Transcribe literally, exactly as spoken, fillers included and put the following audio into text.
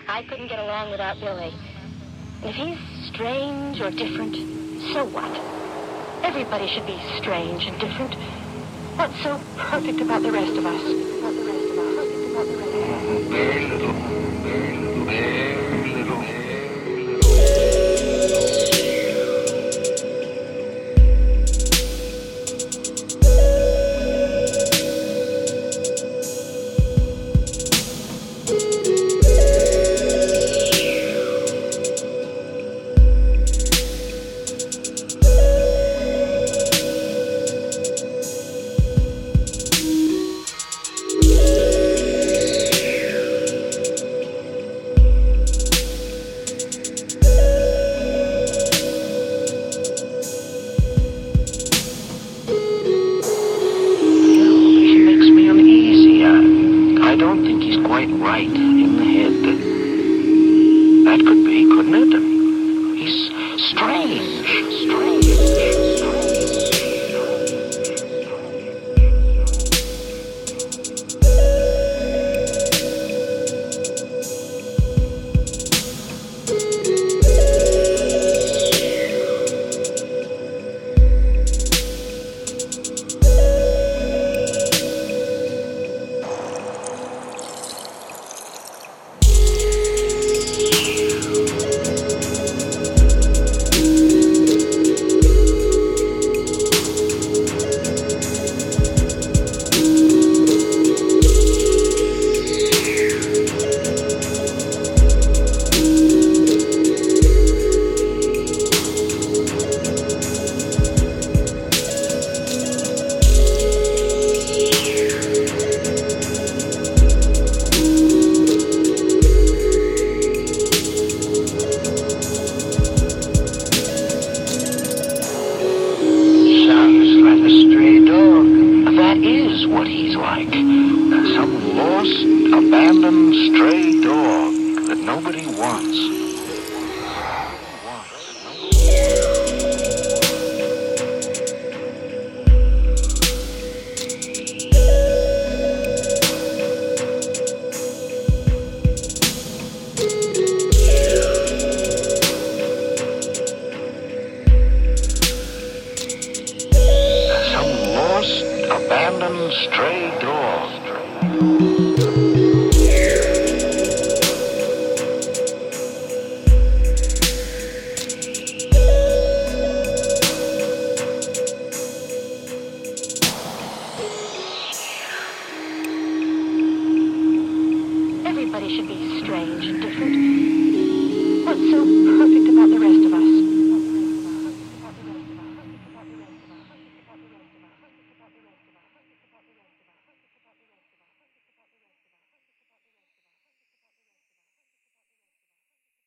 I couldn't get along without Billy. And if he's strange or different, so what? Everybody should be strange and different. What's so perfect about the rest of us? About the rest of us? Perfect about the rest of us? Very little. Very little. Very little. Quite right in the head. That could be, couldn't it? He's strange, strange, what he's like. Some lost, abandoned, stray dog that nobody wants. Some lost, abandoned, stray dog. Everybody should be strange and different.